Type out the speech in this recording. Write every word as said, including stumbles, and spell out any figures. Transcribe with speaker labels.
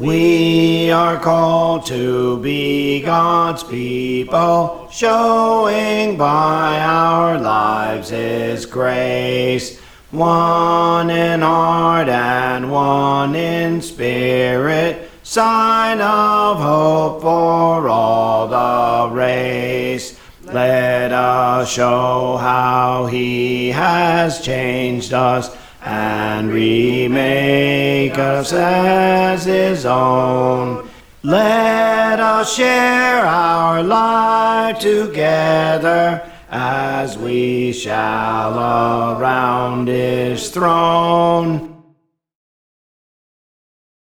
Speaker 1: We are called to be God's people, showing by our lives His grace. One in heart and one in spirit, sign of hope for all the race. Let us show how He has changed us, and remake us as His own. Let us share our life together, as we shall around His throne.